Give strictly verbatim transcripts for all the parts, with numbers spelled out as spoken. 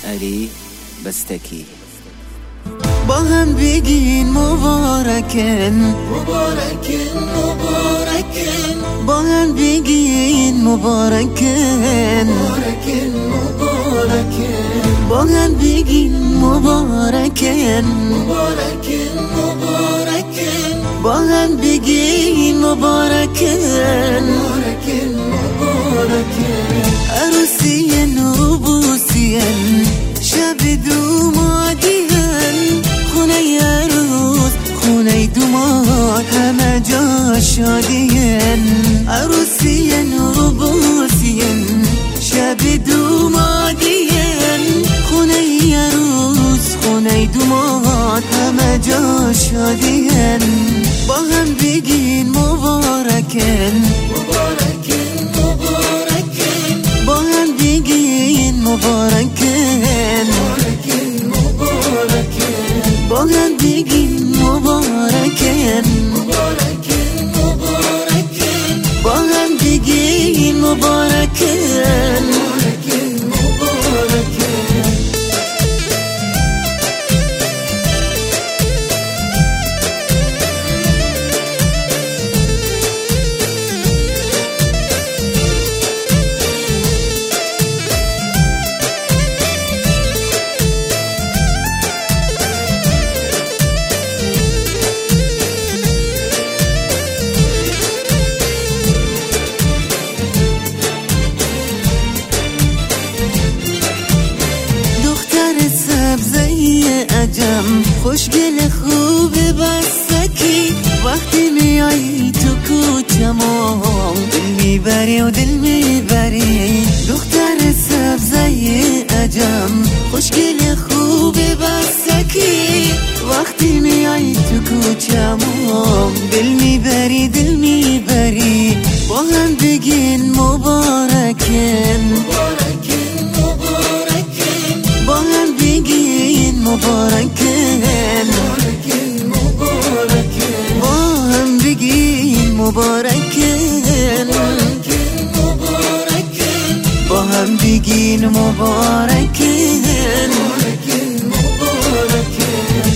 علی بستکی. با هم بگین مبارکن مبارکن مبارکن، با هم بگین مبارکن مبارکن مبارکن، با هم بگین مبارکن مبارکن مبارکن، با هم بگین مبارکن مبارکن مبارکن. عروسی نوبوسین شب دومادین، خونه عروس خونه دوماد همه جا شادین. عروسی نوبوسین شب دومادین، خونه عروس خونه دوماد همه جا شادین. با هم بگین مبارکن مبارکن مبارکن، با هم بگین مبارکن مبارکن مبارکن، با هم بگین مبارکن مبارکن مبارکن، با هم بگین مبارکن مبارکن مبارکن. عجم خوشگل خوب بستکی، وقتی میایی تو کوچمو دل میبری و دل میبری. دختر سبزه عجم خوشگل خوب بستکی، وقتی میایی تو کوچمو دل میبری دل میبری. با هم بگین مبارکن مبارکن مبارکن، با هم بگین مبارکن مبارکن مبارکن، با هم بگین مبارکن مبارکن با هم بگین مبارکن مبارکن مبارکن.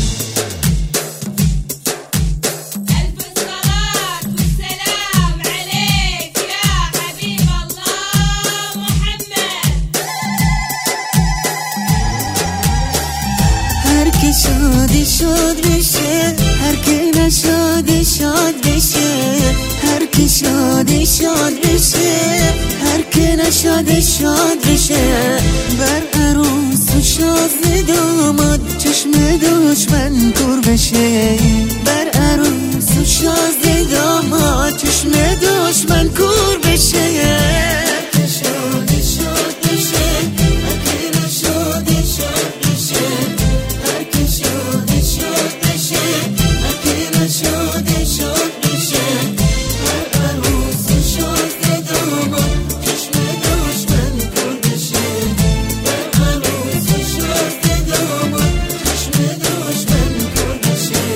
هر که شادی شاد بشه، هر که نشادی شاد بشه. هر که شادی شاد بشه، هر که نشادی شاد بشه. بر عروس و شازده داماد چشم دشمن کور بشه. بر عروس و شازده داماد چشم دشمن کور بشه. شادی شاد بشه، هر که نشادی شاد بشه. هر که شادی شاد بشه، هر که نشادی شاد بشه. هر عروس و شازده داماد چشم دشمن کور بشه. هر عروس و شازده داماد چشم دشمن کور بشه.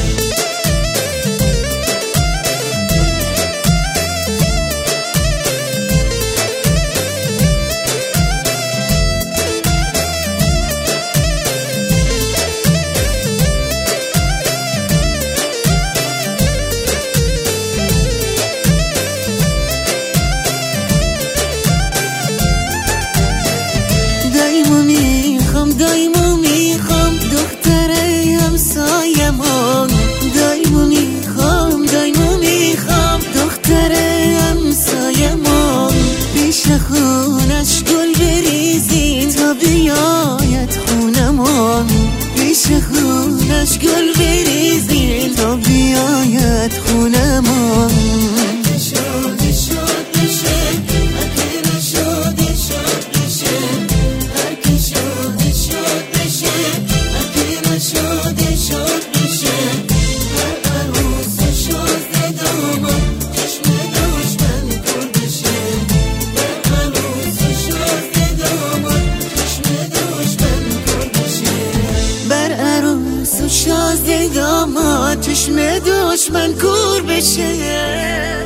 دایمو میخوام دایمو میخوام دختره همسایمون. دایمو میخوام دایمو میخوام دختره همسایمون. پیش خونش گل بریزین تا بیاید خونمون. پیش خونش گل بریزین تا بیاید خونمون. شادی شاد بشه، هر که نشادی شاد بشه. هر که شادی شاد بشه، هر که نشادی شاد بشه. هر عروس و شازده داماد چشم دشمن کور بشه. هر عروس و شازده داماد چشم دشمن کور بشه. بر عروس و شازده داماد چشم دشمن کور بشه.